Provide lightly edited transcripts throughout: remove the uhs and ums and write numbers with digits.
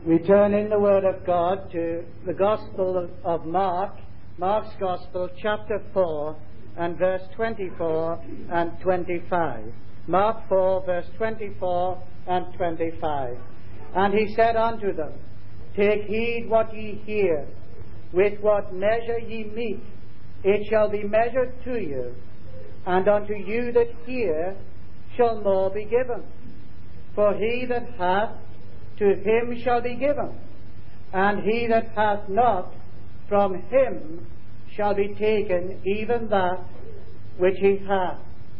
We turn in the Word of God to the Gospel of Mark, Mark's Gospel, chapter 4, and verse 24 and 25. Mark 4, verse 24 and 25. And he said unto them, Take heed what ye hear. With what measure ye mete, it shall be measured to you. And unto you that hear shall more be given. For he that hath, to him shall be given. And he that hath not, from him shall be taken even that which he hath.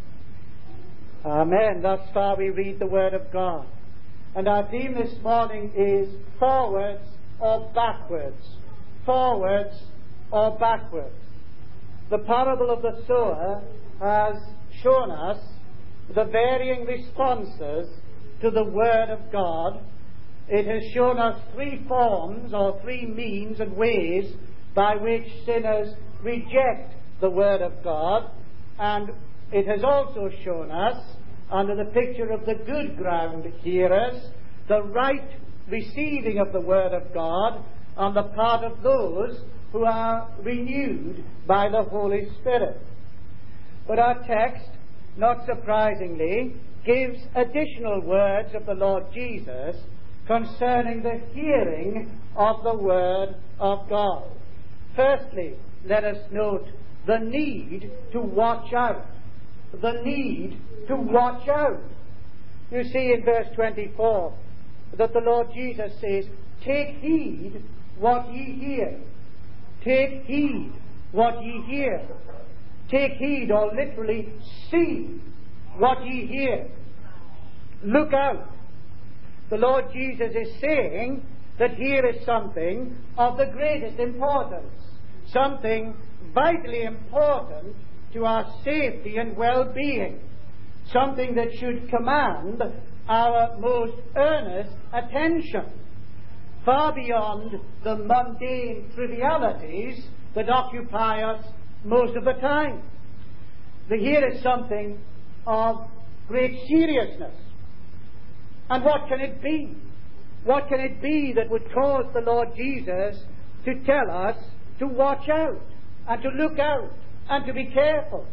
Amen. Thus far we read the Word of God. And our theme this morning is forwards or backwards. Forwards or backwards. The parable of the sower has shown us the varying responses to the Word of God. It has shown us three forms or three means and ways by which sinners reject the Word of God. And it has also shown us, under the picture of the good ground hearers, the right receiving of the Word of God on the part of those who are renewed by the Holy Spirit. But our text, not surprisingly, gives additional words of the Lord Jesus concerning the hearing of the Word of God. Firstly, let us note the need to watch out. The need to watch out. You see in verse 24 that the Lord Jesus says, Take heed what ye hear. Take heed what ye hear. Take heed, or literally, see what ye hear. Look out. The Lord Jesus is saying that here is something of the greatest importance, something vitally important to our safety and well-being, something that should command our most earnest attention, far beyond the mundane trivialities that occupy us most of the time. Here is something of great seriousness. And what can it be? What can it be that would cause the Lord Jesus to tell us to watch out and to look out and to be careful?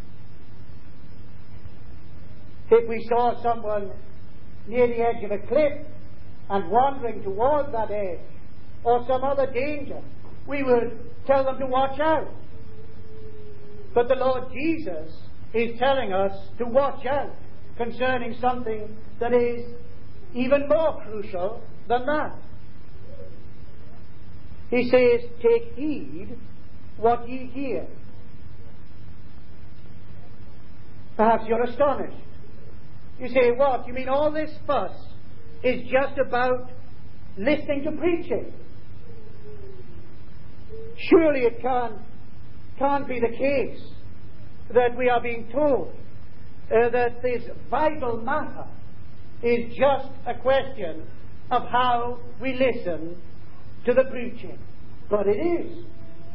If we saw someone near the edge of a cliff and wandering towards that edge, or some other danger, we would tell them to watch out. But the Lord Jesus is telling us to watch out concerning something that is even more crucial than that. He says, Take heed what ye hear. Perhaps you're astonished. You say, what? You mean all this fuss is just about listening to preaching? Surely it can't be the case that we are being told that this vital matter is just a question of how we listen to the preaching. But it is.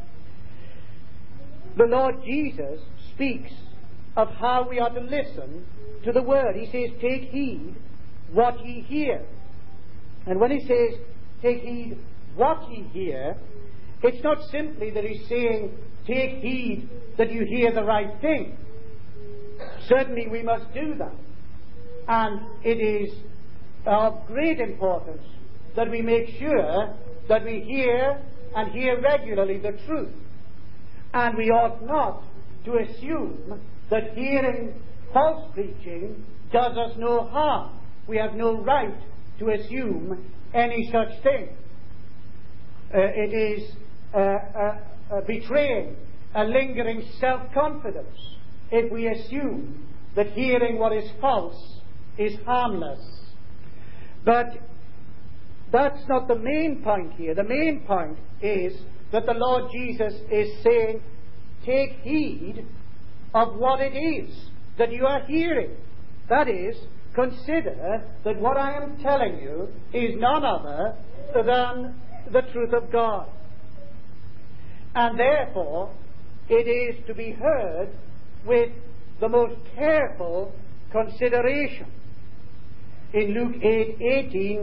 The Lord Jesus speaks of how we are to listen to the Word. He says, Take heed what ye hear. And when he says, Take heed what ye hear, it's not simply that he's saying, Take heed that you hear the right thing. Certainly we must do that. And it is of great importance that we make sure that we hear and hear regularly the truth. And we ought not to assume that hearing false preaching does us no harm. We have no right to assume any such thing. It is betraying a lingering self-confidence if we assume that hearing what is false is harmless. But that's not the main point here. The main point is that the Lord Jesus is saying, Take heed of what it is that you are hearing. That is, consider that what I am telling you is none other than the truth of God. And therefore, it is to be heard with the most careful consideration. In Luke 8:18,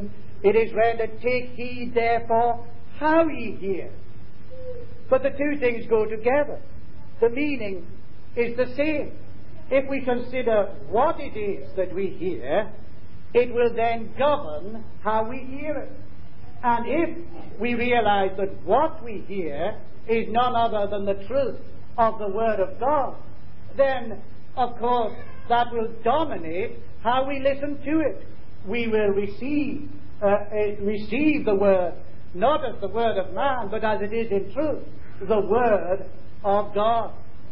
It is rendered, take heed therefore how ye hear. But the two things go together. The meaning is the same. If we consider what it is that we hear, it will then govern how we hear it. And if we realize that what we hear is none other than the truth of the Word of God, then, of course, that will dominate how we listen to it. We will receive the Word, not as the Word of man, but as it is in truth, the Word of God.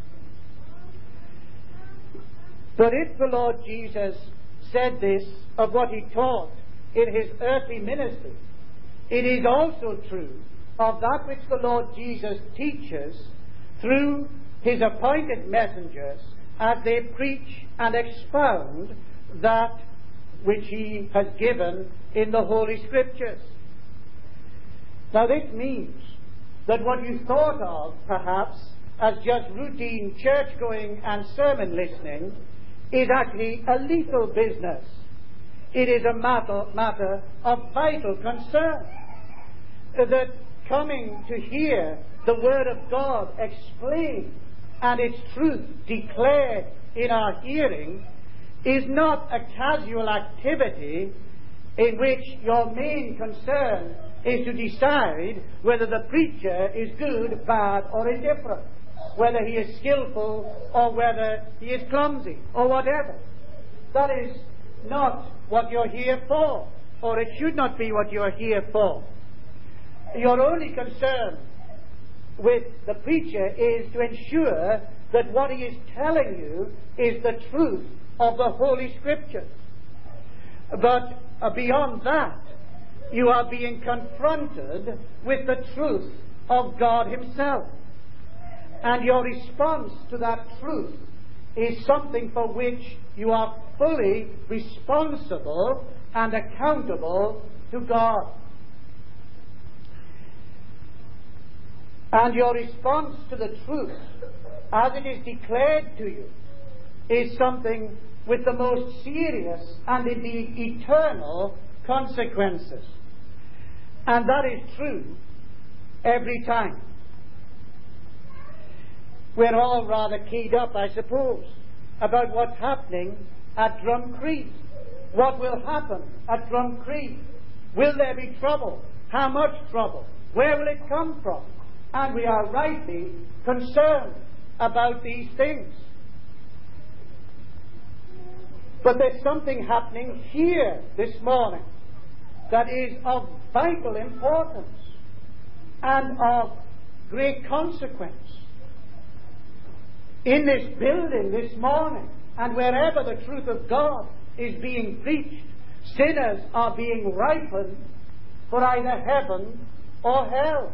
But if the Lord Jesus said this of what he taught in his earthly ministry, it is also true of that which the Lord Jesus teaches through his appointed messengers as they preach and expound that which he has given in the Holy Scriptures. Now this means that what you thought of, perhaps, as just routine church-going and sermon listening is actually a lethal business. It is a matter of vital concern. That coming to hear the Word of God explained and its truth declared in our hearing is not a casual activity in which your main concern is to decide whether the preacher is good, bad, or indifferent, whether he is skillful or whether he is clumsy or whatever. That is not what you're here for, or it should not be what you're here for. Your only concern with the preacher is to ensure that what he is telling you is the truth of the Holy Scriptures. But beyond that, you are being confronted with the truth of God Himself. And your response to that truth is something for which you are fully responsible and accountable to God. And your response to the truth, as it is declared to you, is something with the most serious and indeed eternal consequences. And that is true every time. We're all rather keyed up, I suppose, about what's happening at Drum Creek. What will happen at Drum Creek? Will there be trouble? How much trouble? Where will it come from? And we are rightly concerned about these things. But there's something happening here this morning that is of vital importance and of great consequence. In this building this morning, and wherever the truth of God is being preached, sinners are being ripened for either heaven or hell.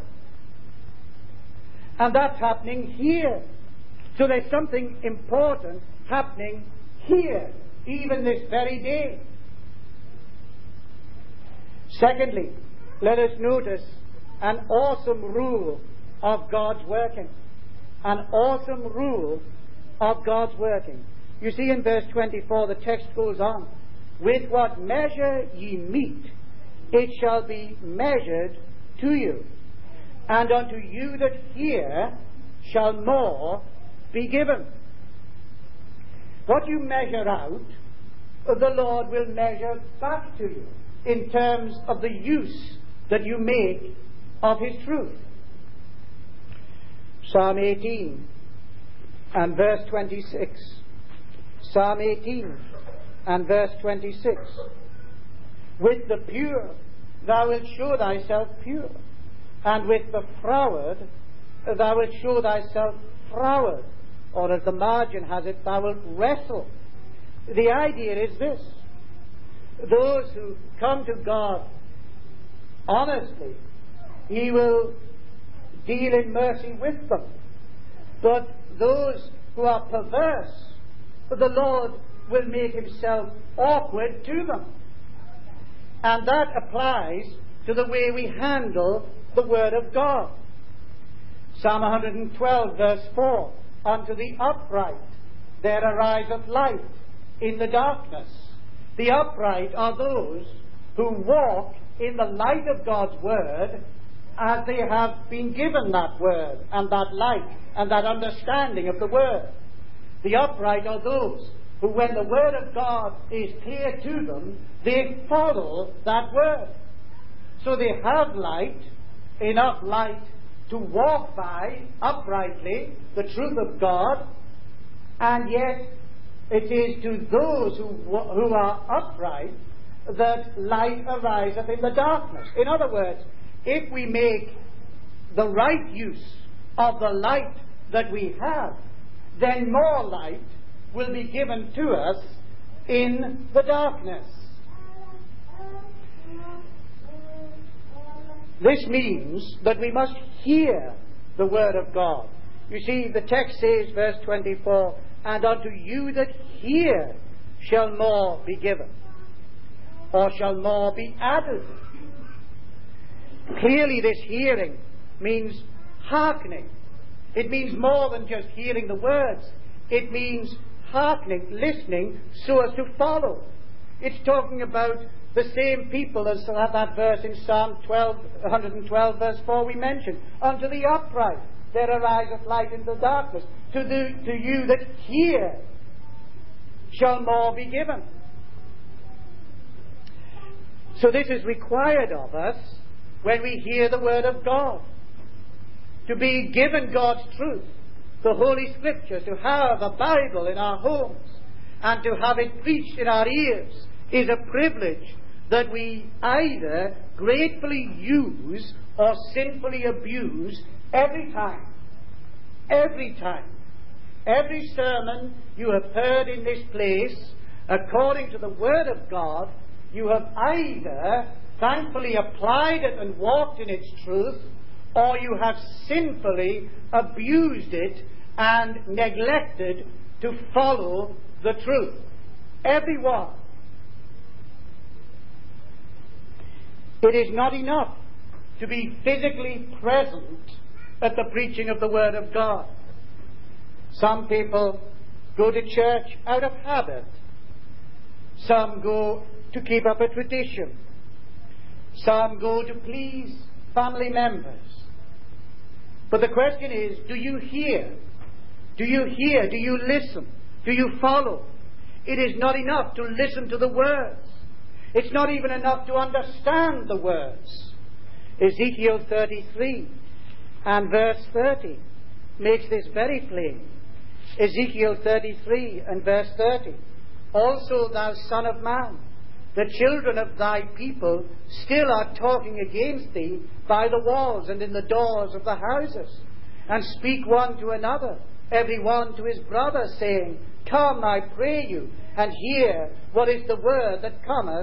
And that's happening here. So there's something important happening here, even this very day. Secondly, let us notice an awesome rule of God's working. An awesome rule of God's working. You see in verse 24, the text goes on, with what measure ye mete, it shall be measured to you. And unto you that hear shall more be given. What you measure out, the Lord will measure back to you in terms of the use that you make of His truth. Psalm 18 and verse 26. Psalm 18 and verse 26. With the pure thou wilt show thyself pure, and with the froward thou wilt show thyself froward. Or as the margin has it, thou wilt wrestle. The idea is this: those who come to God honestly, He will deal in mercy with them. But those who are perverse, the Lord will make Himself awkward to them. And that applies to the way we handle the Word of God. Psalm 112 verse 4, unto the upright there ariseth light in the darkness. The upright are those who walk in the light of God's Word as they have been given that Word and that light and that understanding of the Word. The upright are those who, when the Word of God is clear to them, they follow that Word. So they have light, enough light to walk by uprightly the truth of God, and yet it is to those who are upright that light ariseth in the darkness. In other words, if we make the right use of the light that we have, then more light will be given to us in the darkness. This means that we must hear the Word of God. You see, the text says, verse 24, "And unto you that hear shall more be given," or shall more be added. Clearly this hearing means hearkening. It means more than just hearing the words. It means hearkening, listening, so as to follow. It's talking about the same people as that verse in Psalm 112 verse 4 we mentioned. "Unto the upright there ariseth light in the darkness. To you that hear shall more be given." So this is required of us when we hear the Word of God. To be given God's truth, the Holy Scriptures, to have a Bible in our homes, and to have it preached in our ears, is a privilege that we either gratefully use or sinfully abuse every time. Every time. Every sermon you have heard in this place, according to the Word of God, you have either thankfully applied it and walked in its truth, or you have sinfully abused it and neglected to follow the truth. Every one. It is not enough to be physically present at the preaching of the Word of God. Some people go to church out of habit. Some go to keep up a tradition. Some go to please family members. But the question is, do you hear? Do you hear? Do you listen? Do you follow? It is not enough to listen to the words. It's not even enough to understand the words. Ezekiel 33 and verse 30 makes this very plain. Ezekiel 33 and verse 30. "Also, thou son of man, the children of thy people still are talking against thee by the walls and in the doors of the houses, and speak one to another, every one to his brother, saying, Come, I pray you, and hear what is the word that cometh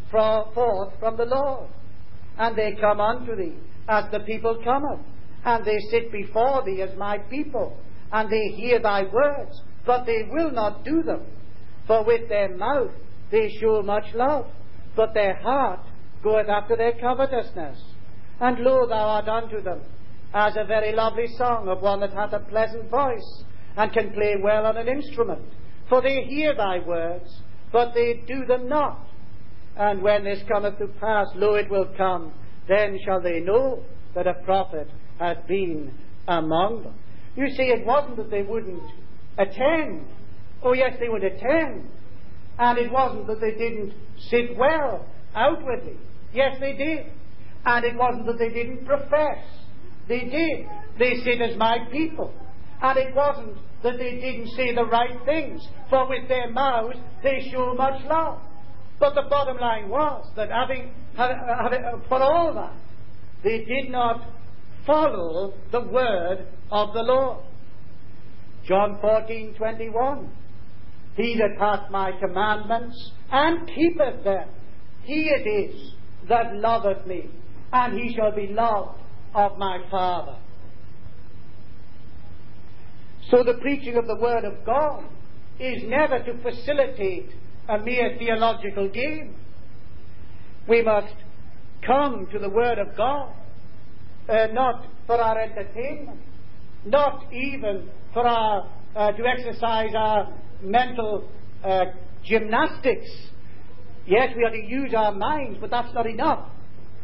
forth from the Lord. And they come unto thee, as the people cometh, and they sit before thee as my people, and they hear thy words, but they will not do them. For with their mouth they show much love, but their heart goeth after their covetousness. And lo, thou art unto them as a very lovely song of one that hath a pleasant voice, and can play well on an instrument. For they hear thy words, but they do them not. And when this cometh to pass, lo, it will come, then shall they know that a prophet hath been among them." You see, it wasn't that they wouldn't attend. Oh yes, they would attend. And it wasn't that they didn't sit well outwardly. Yes, they did. And it wasn't that they didn't profess. They did. They sit as my people. And it wasn't that they didn't say the right things, for with their mouths they show much love. But the bottom line was that having for all that, they did not follow the word of the Lord. John 14:21. "He that hath my commandments and keepeth them, he it is that loveth me, and he shall be loved of my Father." So the preaching of the Word of God is never to facilitate a mere theological game. We must come to the Word of God, not for our entertainment, not even for to exercise our mental gymnastics. Yes, we are to use our minds, but that's not enough.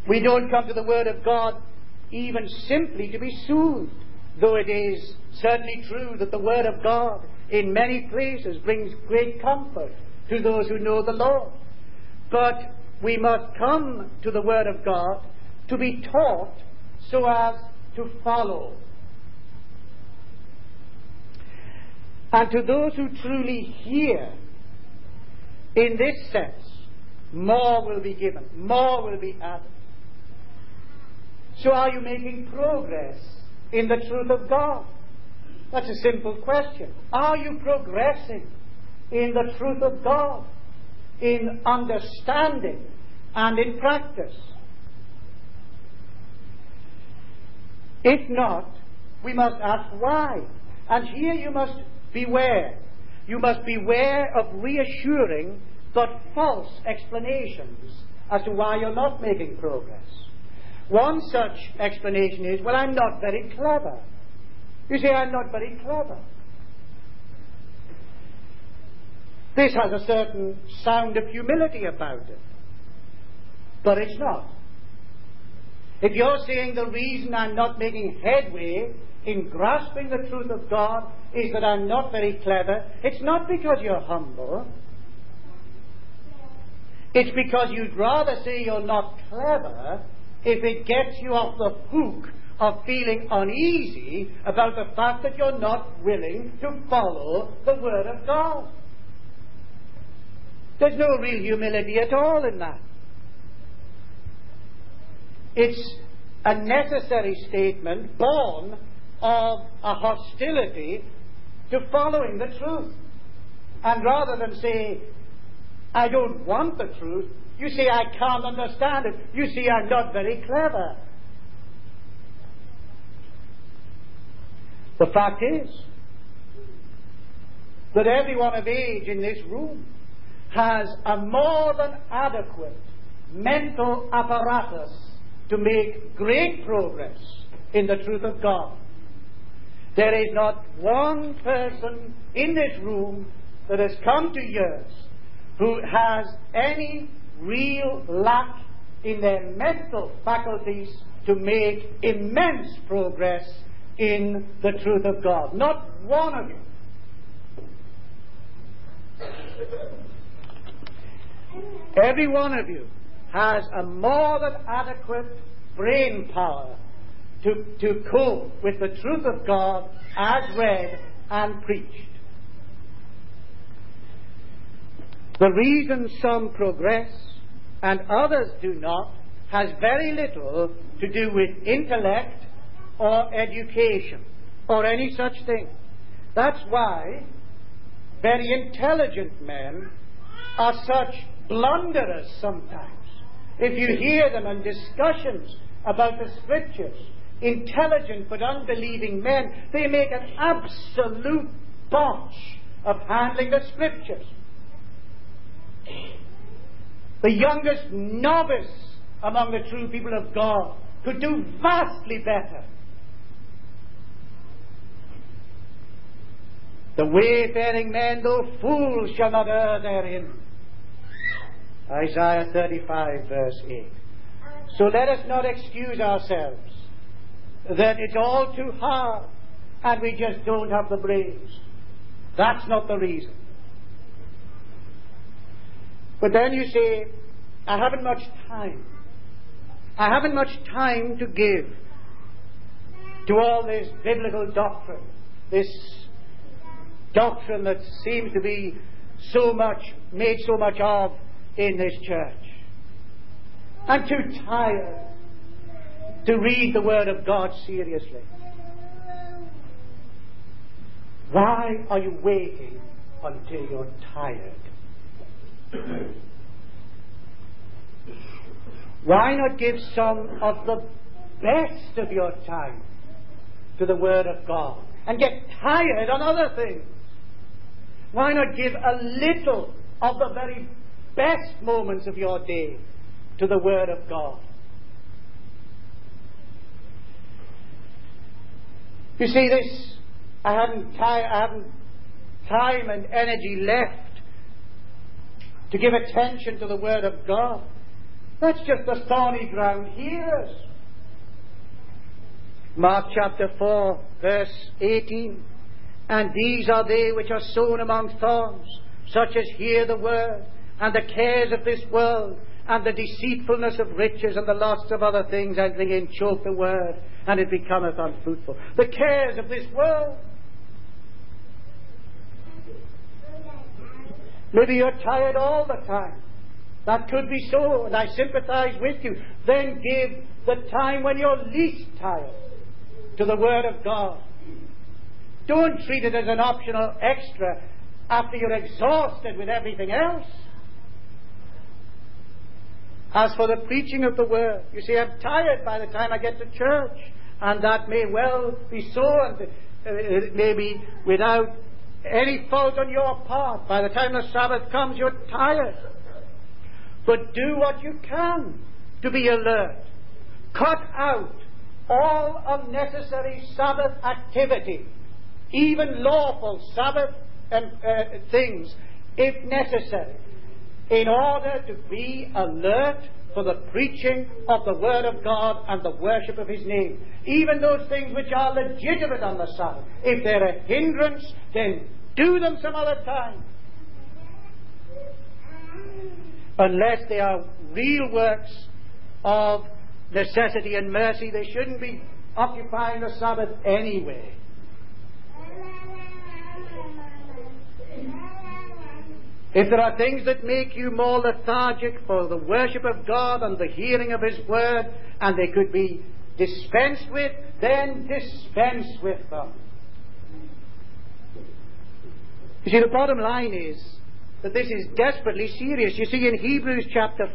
We don't come to the Word of God even simply to be soothed, though it is certainly true that the Word of God in many places brings great comfort to those who know the Lord. But we must come to the Word of God to be taught so as to follow. And to those who truly hear, in this sense, more will be given, more will be added. So are you making progress in the truth of God? That's a simple question. Are you progressing in the truth of God, in understanding and in practice? If not, we must ask why. And here you must beware. You must beware of reassuring but false explanations as to why you're not making progress. One such explanation is, well, I'm not very clever. You say, I'm not very clever. This has a certain sound of humility about it. But it's not. If you're saying the reason I'm not making headway in grasping the truth of God is that I'm not very clever, it's not because you're humble. It's because you'd rather say you're not clever if it gets you off the hook of feeling uneasy about the fact that you're not willing to follow the Word of God. There's no real humility at all in that. It's a necessary statement born of a hostility to following the truth. And rather than say, I don't want the truth, you say, I can't understand it. You see, I'm not very clever. The fact is that everyone of age in this room has a more than adequate mental apparatus to make great progress in the truth of God. There is not one person in this room that has come to years who has any real lack in their mental faculties to make immense progress in the truth of God. Not one of you. Every one of you has a more than adequate brain power to cope with the truth of God as read and preached. The reason some progress and others do not has very little to do with intellect or education or any such thing. That's why very intelligent men are such blunderers sometimes. If you hear them in discussions about the Scriptures, intelligent but unbelieving men, they make an absolute botch of handling the Scriptures. The youngest novice among the true people of God could do vastly better. The wayfaring men, though fools, shall not err therein. Isaiah 35, verse 8. So let us not excuse ourselves that it's all too hard and we just don't have the brains. That's not the reason. But then you say, I haven't much time. I haven't much time to give to all this biblical doctrine, this doctrine that seems to be made so much of in this church. I'm too tired to read the Word of God seriously. Why are you waiting until you're tired? Why not give some of the best of your time to the Word of God and get tired on other things? Why not give a little of the very best moments of your day to the Word of God? You see, I haven't time and energy left to give attention to the Word of God. That's just the thorny ground hearers. Mark chapter 4, verse 18. And these are they which are sown among thorns, such as hear the word, and the cares of this world, and the deceitfulness of riches, and the lusts of other things entering in, choke the word, and it becometh unfruitful. The cares of this world. Maybe you're tired all the time. That could be so, and I sympathize with you. Then give the time when you're least tired to the Word of God. Don't treat it as an optional extra after you're exhausted with everything else. As for the preaching of the Word, you see, I'm tired by the time I get to church, and that may well be so, and it may be without any fault on your part. By the time the Sabbath comes, you're tired. But do what you can to be alert. Cut out all unnecessary Sabbath activity, even lawful Sabbath things, if necessary, in order to be alert for the preaching of the Word of God and the worship of His name. Even those things which are legitimate on the Sabbath. If they're a hindrance, then do them some other time. Unless they are real works of necessity and mercy, they shouldn't be occupying the Sabbath anyway. If there are things that make you more lethargic for the worship of God and the hearing of His Word, and they could be dispensed with, then dispense with them. You see, the bottom line is that this is desperately serious. You see, in Hebrews chapter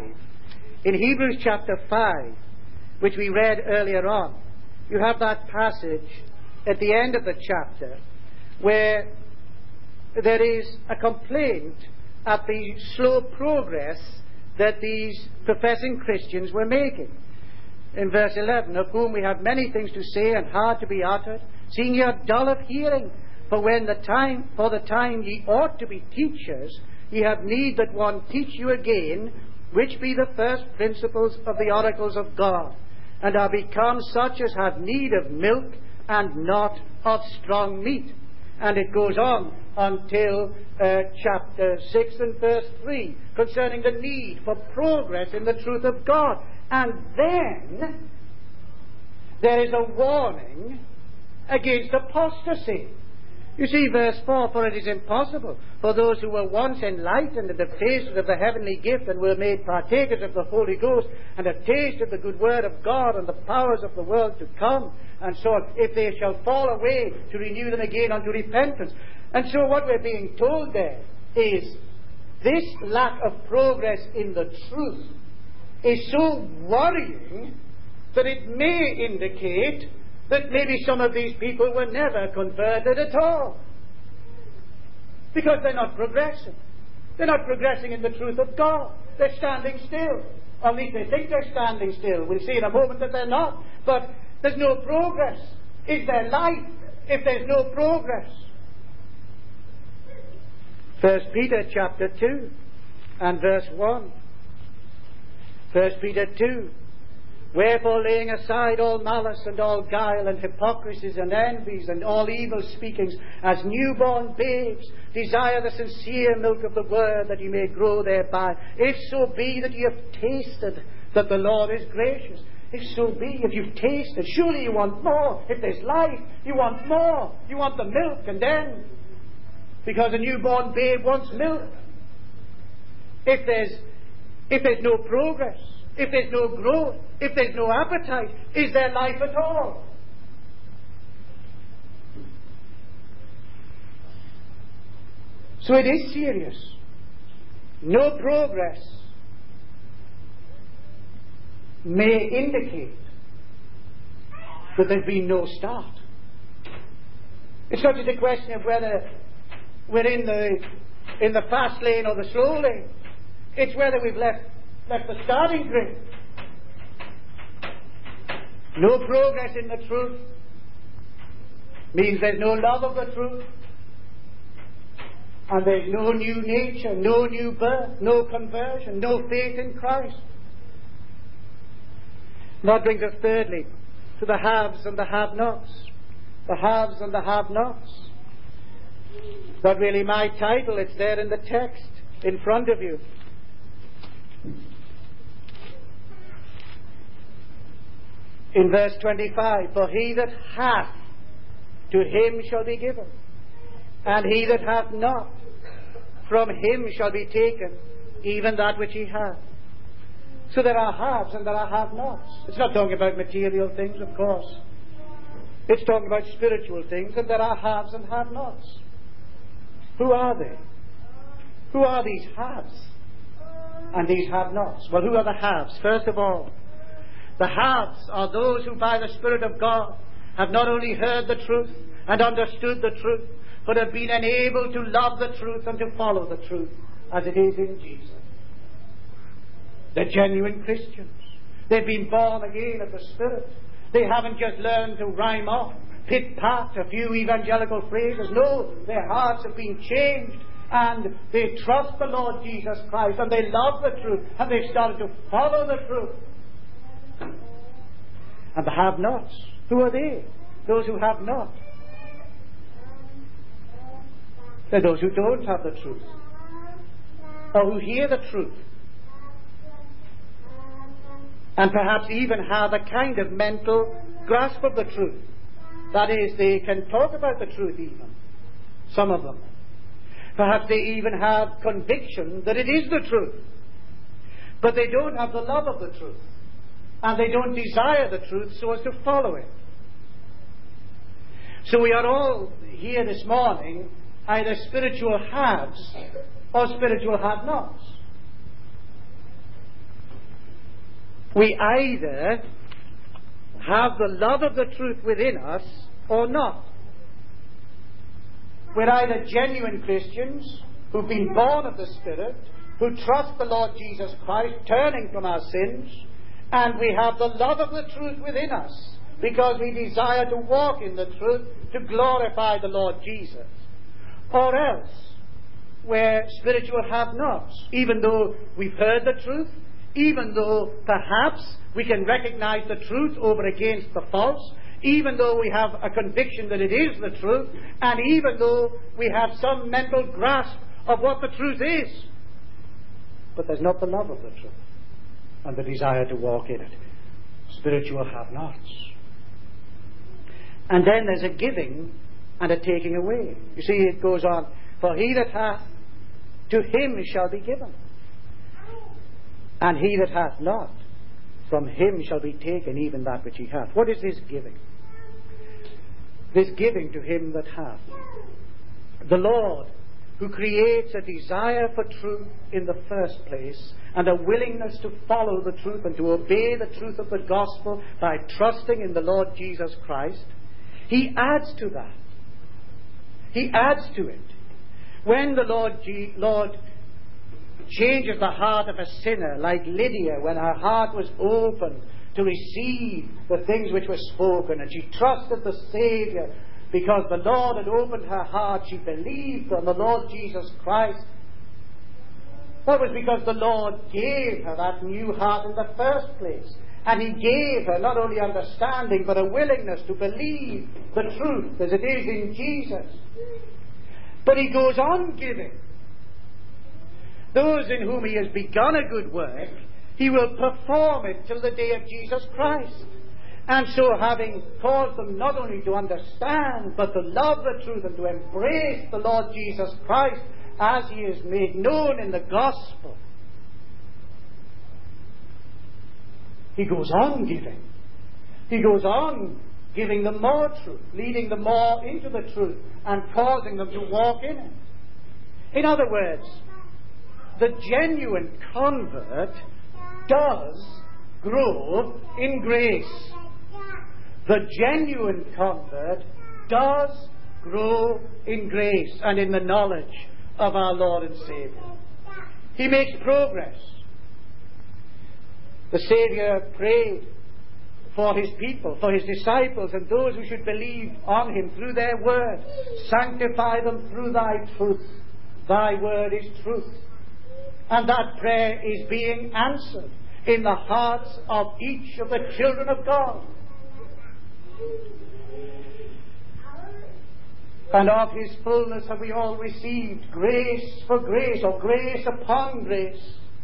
5, which we read earlier on, you have that passage at the end of the chapter where there is a complaint at the slow progress that these professing Christians were making. In verse 11, of whom we have many things to say and hard to be uttered, seeing ye are dull of hearing. For the time ye ought to be teachers, ye have need that one teach you again, which be the first principles of the oracles of God, and are become such as have need of milk and not of strong meat. And it goes on until chapter 6 and verse 3, concerning the need for progress in the truth of God. And then there is a warning against apostasy. You see, verse 4, for it is impossible for those who were once enlightened and have tasted of the heavenly gift and were made partakers of the Holy Ghost and have tasted the good word of God and the powers of the world to come, and so if they shall fall away, to renew them again unto repentance. And so what we're being told there is this lack of progress in the truth is so worrying that it may indicate that maybe some of these people were never converted at all. Because they're not progressing. They're not progressing in the truth of God. They're standing still. Or at least they think they're standing still. We'll see in a moment that they're not. But there's no progress. Is there life if there's no progress? 1 Peter chapter 2 and verse 1. 1 Peter 2. Wherefore, laying aside all malice and all guile and hypocrisies and envies and all evil speakings, as newborn babes, desire the sincere milk of the word, that ye may grow thereby. If so be that ye have tasted that the Lord is gracious. If so be, if you've tasted, surely you want more. If there's life, you want more. You want the milk, and then, because a newborn babe wants milk. If there's no progress, if there's no growth, if there's no appetite, is there life at all? So it is serious. No progress may indicate that there's been no start. It's not just a question of whether we're in the fast lane or the slow lane. It's whether we've left the starting grid. No progress in the truth means there's no love of the truth, and there's no new nature, no new birth, no conversion, no faith in Christ. That brings us thirdly to the haves and the have-nots. The haves and the have-nots. Not really my title, it's there in the text in front of you. In verse 25, for he that hath, to him shall be given, and he that hath not, from him shall be taken even that which he hath. So there are haves and there are have-nots. It's not talking about material things, of course. It's talking about spiritual things, and there are haves and have-nots. Who are they? Who are these haves and these have-nots? Well, who are the haves? First of all, the haves are those who by the Spirit of God have not only heard the truth and understood the truth, but have been enabled to love the truth and to follow the truth as it is in Jesus. They're genuine Christians. They've been born again of the Spirit. They haven't just learned to rhyme off, pit-pat, a few evangelical phrases. No, their hearts have been changed, and they trust the Lord Jesus Christ, and they love the truth, and they've started to follow the truth. And the have-nots, who are they? Those who have not. They're those who don't have the truth, or who hear the truth, and perhaps even have a kind of mental grasp of the truth. That is, they can talk about the truth even, some of them. Perhaps they even have conviction that it is the truth, but they don't have the love of the truth, and they don't desire the truth so as to follow it. So we are all here this morning either spiritual haves or spiritual have-nots. We either have the love of the truth within us or not. We're either genuine Christians who've been born of the Spirit, who trust the Lord Jesus Christ, turning from our sins, and we have the love of the truth within us because we desire to walk in the truth to glorify the Lord Jesus. Or else, we're spiritual have-nots, even though we've heard the truth, even though perhaps we can recognize the truth over against the false, even though we have a conviction that it is the truth, and even though we have some mental grasp of what the truth is. But there's not the love of the truth and the desire to walk in it. Spiritual have-nots. And then there's a giving and a taking away. You see, it goes on, for he that hath, to him shall be given. And he that hath not, from him shall be taken even that which he hath. What is this giving? This giving to him that hath. The Lord, who creates a desire for truth in the first place, and a willingness to follow the truth and to obey the truth of the gospel by trusting in the Lord Jesus Christ, he adds to that. He adds to it. When the Lord changes the heart of a sinner, like Lydia, when her heart was open to receive the things which were spoken, and she trusted the Saviour because the Lord had opened her heart, she believed on the Lord Jesus Christ. That was because the Lord gave her that new heart in the first place. And he gave her not only understanding, but a willingness to believe the truth as it is in Jesus. But he goes on giving. Those in whom he has begun a good work, he will perform it till the day of Jesus Christ. And so, having caused them not only to understand, but to love the truth and to embrace the Lord Jesus Christ as he is made known in the gospel, he goes on giving. He goes on giving them more truth, leading them more into the truth, and causing them to walk in it. In other words, the genuine convert does grow in grace. The genuine convert does grow in grace and in the knowledge of our Lord and Saviour. He makes progress. The Saviour prayed for his people, for his disciples, and those who should believe on him through their word. Sanctify them through thy truth. Thy word is truth. And that prayer is being answered. in the hearts of each of the children of God. And of His fullness have we all received grace for grace, or grace upon grace.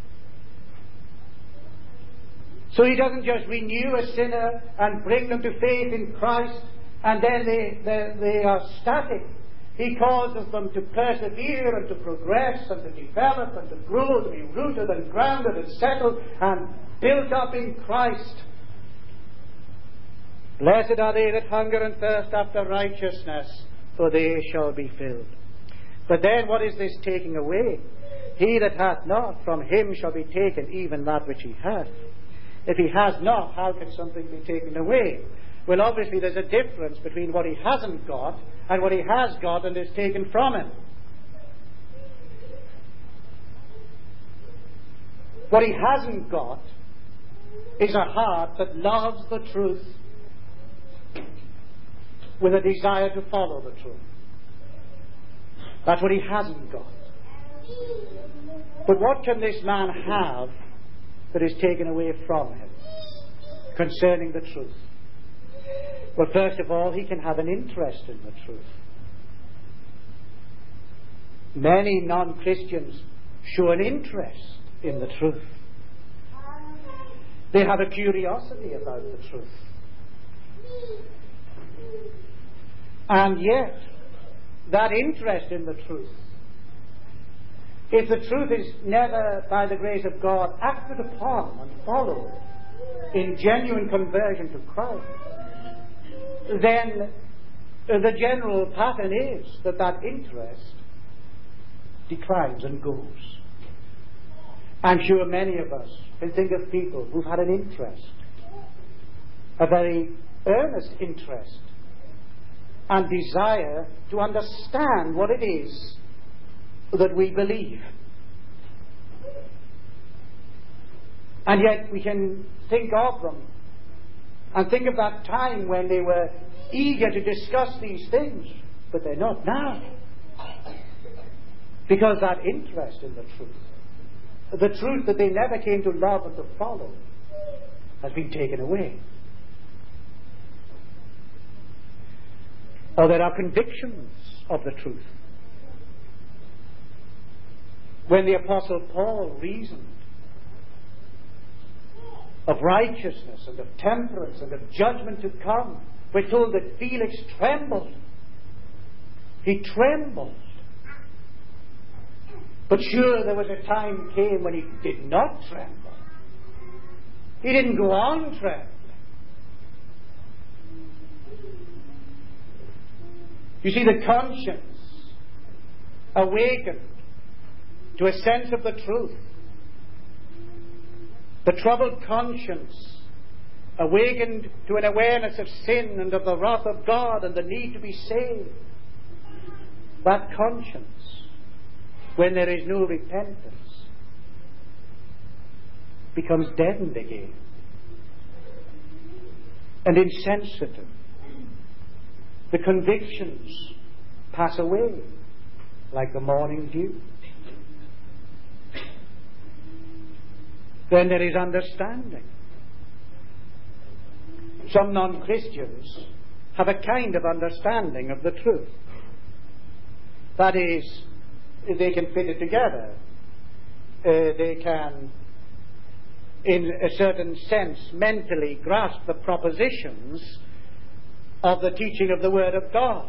So He doesn't just renew a sinner and bring them to faith in Christ and then they are static. He causes them to persevere and to progress and to develop and to grow, to be rooted and grounded and settled and built up in Christ. Blessed are they that hunger and thirst after righteousness, for they shall be filled. But then what is this taking away? He that hath not, from him shall be taken even that which he hath. If he has not, how can something be taken away? Well, obviously there's a difference between what he hasn't got and what he has got and is taken from him. What he hasn't got is a heart that loves the truth with a desire to follow the truth. That's what he hasn't got. But what can this man have that is taken away from him concerning the truth? Well, first of all, he can have an interest in the truth. Many non-Christians show an interest in the truth. They have a curiosity about the truth. And yet, that interest in the truth, if the truth is never, by the grace of God, acted upon and followed in genuine conversion to Christ, then the general pattern is that that interest declines and goes. I'm sure many of us can think of people who've had an interest, a very earnest interest, and desire to understand what it is that we believe. And yet we can think of them and think of that time when they were eager to discuss these things, but they're not now. Because that interest in the truth that they never came to love and to follow, has been taken away. Or there are convictions of the truth. When the Apostle Paul reasoned of righteousness and of temperance and of judgment to come, we're told that Felix trembled. He trembled. But sure, there was a time came when he did not tremble. He didn't go on trembling. You see, the conscience awakened to a sense of the truth. The troubled conscience awakened to an awareness of sin and of the wrath of God and the need to be saved. That conscience, when there is no repentance, becomes deadened again and insensitive. The convictions pass away like the morning dew. Then there is understanding. Some non-Christians have a kind of understanding of the truth. That is, they can fit it together. They can, in a certain sense, mentally grasp the propositions of the teaching of the Word of God.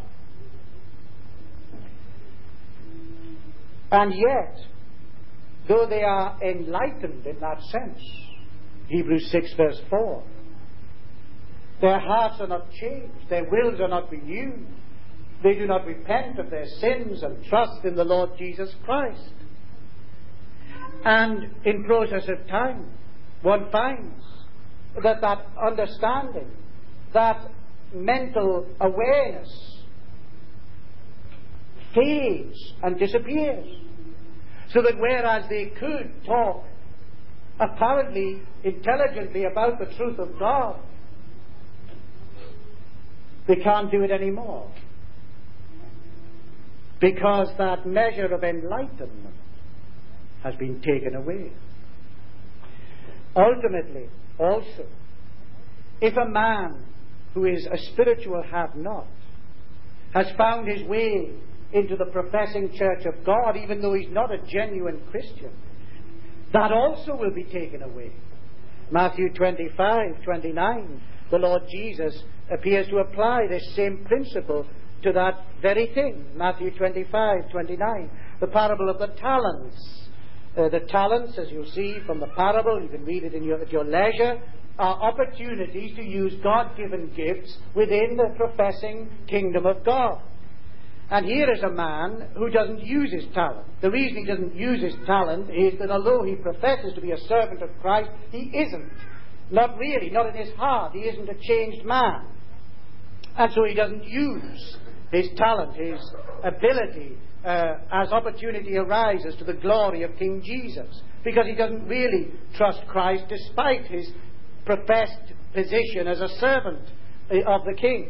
And yet, though they are enlightened in that sense, Hebrews 6 verse 4, their hearts are not changed, their wills are not renewed, they do not repent of their sins and trust in the Lord Jesus Christ. And in process of time, one finds that understanding, that mental awareness fades and disappears. So that whereas they could talk apparently intelligently about the truth of God, they can't do it anymore. Because that measure of enlightenment has been taken away. Ultimately, also, if a man who is a spiritual have-not has found his way into the professing church of God, even though he's not a genuine Christian, that also will be taken away. Matthew 25:29, the Lord Jesus appears to apply this same principle to that very thing. Matthew 25:29, the parable of the talents. The talents, as you'll see from the parable, you can read it at your leisure, are opportunities to use God-given gifts within the professing kingdom of God. And here is a man who doesn't use his talent. The reason he doesn't use his talent is that although he professes to be a servant of Christ, he isn't. Not really, not in his heart. He isn't a changed man. And so he doesn't use his talent, his ability, as opportunity arises to the glory of King Jesus. Because he doesn't really trust Christ despite his professed position as a servant of the King.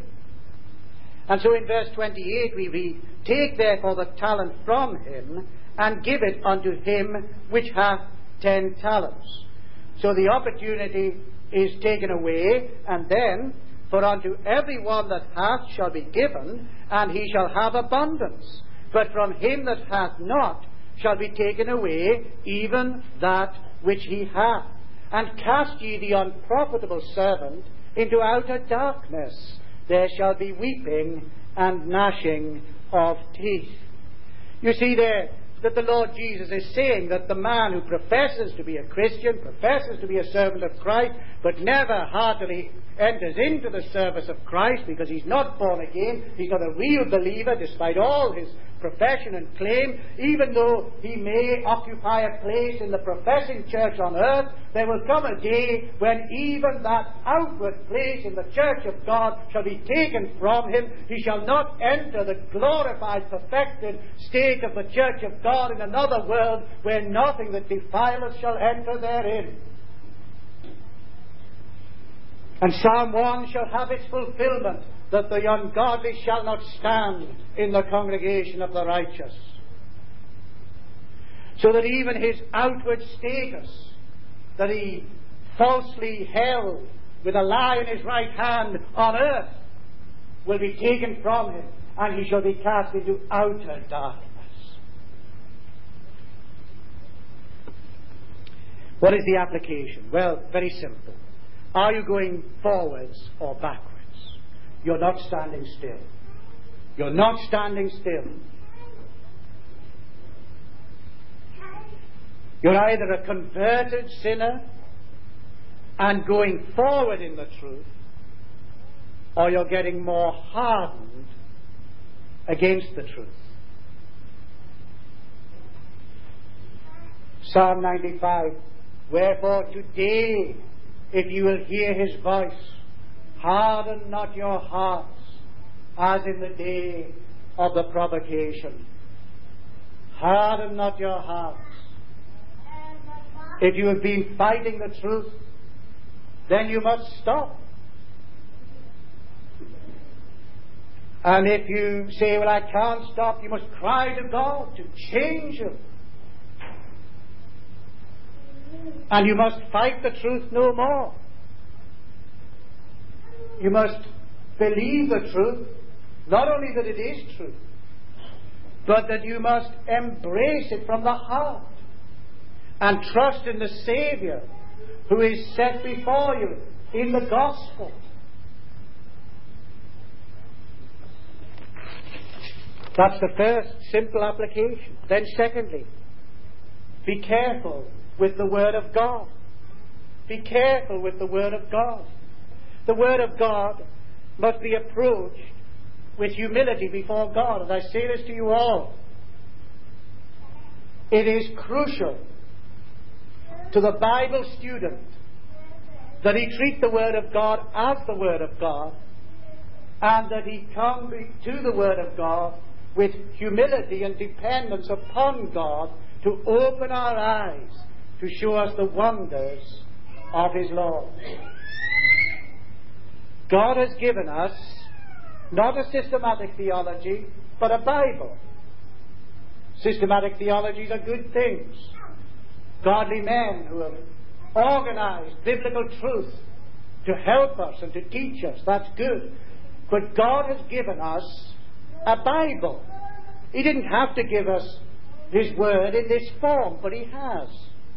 And so in verse 28 we read, "Take therefore the talent from him, and give it unto him which hath 10 talents. So the opportunity is taken away, and then, "For unto every one that hath shall be given, and he shall have abundance. But from him that hath not shall be taken away even that which he hath. And cast ye the unprofitable servant into outer darkness. There shall be weeping and gnashing of teeth." You see there that the Lord Jesus is saying that the man who professes to be a Christian, professes to be a servant of Christ, but never heartily enters into the service of Christ because he's not born again, he's not a real believer despite all his profession and claim, even though he may occupy a place in the professing church on earth, there will come a day when even that outward place in the church of God shall be taken from him. He shall not enter the glorified, perfected state of the church of God in another world where nothing that defileth shall enter therein. And Psalm 1 shall have its fulfillment, that the ungodly shall not stand in the congregation of the righteous. So that even his outward status, that he falsely held with a lie in his right hand on earth, will be taken from him, and he shall be cast into outer darkness. What is the application? Well, very simple. Are you going forwards or backwards? You're not standing still. You're not standing still. You're either a converted sinner and going forward in the truth, or you're getting more hardened against the truth. Psalm 95, "Wherefore today, if you will hear his voice, harden not your hearts, as in the day of the provocation." Harden not your hearts. If you have been fighting the truth, then you must stop. And if you say, "Well, I can't stop," you must cry to God to change you. And you must fight the truth no more. You must believe the truth, not only that it is truth, but that you must embrace it from the heart and trust in the Saviour who is set before you in the gospel. That's the first simple application. Then secondly, be careful with the Word of God. Be careful with the Word of God. The Word of God must be approached with humility before God. And I say this to you all. It is crucial to the Bible student that he treat the Word of God as the Word of God, and that he come to the Word of God with humility and dependence upon God to open our eyes to show us the wonders of His law. God has given us not a systematic theology, but a Bible. Systematic theologies are good things. Godly men who have organized biblical truth to help us and to teach us. That's good. But God has given us a Bible. He didn't have to give us His Word in this form, but He has.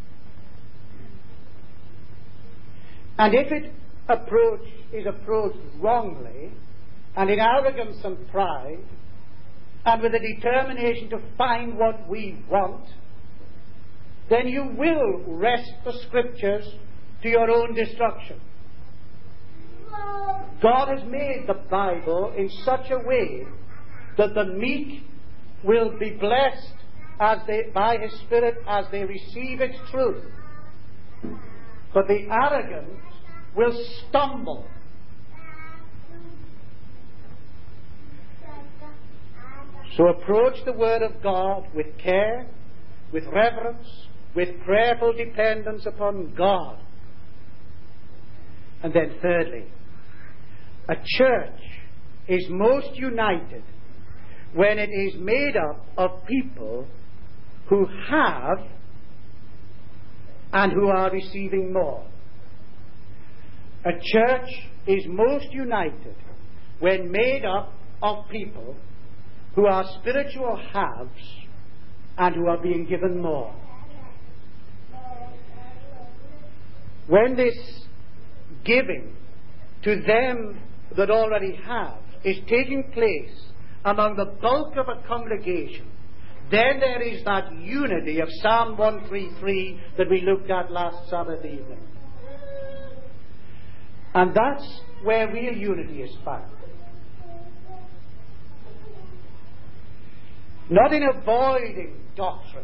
And if it is approached wrongly, and in arrogance and pride, and with a determination to find what we want, then you will wrest the Scriptures to your own destruction. God has made the Bible in such a way that the meek will be blessed by His Spirit as they receive its truth. But the arrogant will stumble. So approach the Word of God with care, with reverence, with prayerful dependence upon God. And then thirdly, a church is most united when it is made up of people who have and who are receiving more. A church is most united when made up of people who are spiritual haves and who are being given more. When this giving to them that already have is taking place among the bulk of a congregation, then there is that unity of Psalm 133 that we looked at last Sabbath evening. And that's where real unity is found. Not in avoiding doctrine,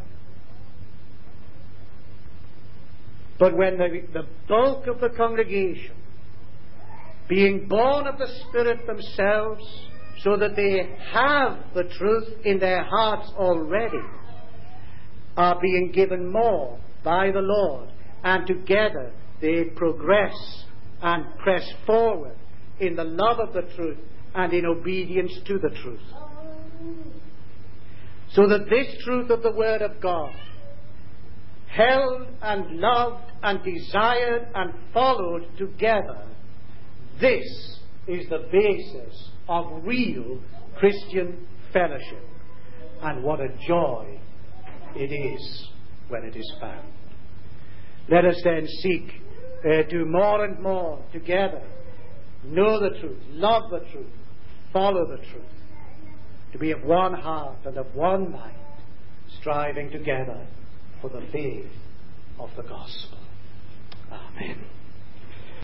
but when the bulk of the congregation, being born of the Spirit themselves, so that they have the truth in their hearts already, are being given more by the Lord, and together they progress and press forward in the love of the truth and in obedience to the truth. So that this truth of the Word of God, held and loved and desired and followed together, this is the basis of real Christian fellowship. And what a joy it is when it is found. Let us then seek to more and more together know the truth, love the truth, follow the truth, to be of one heart and of one mind, striving together for the faith of the gospel.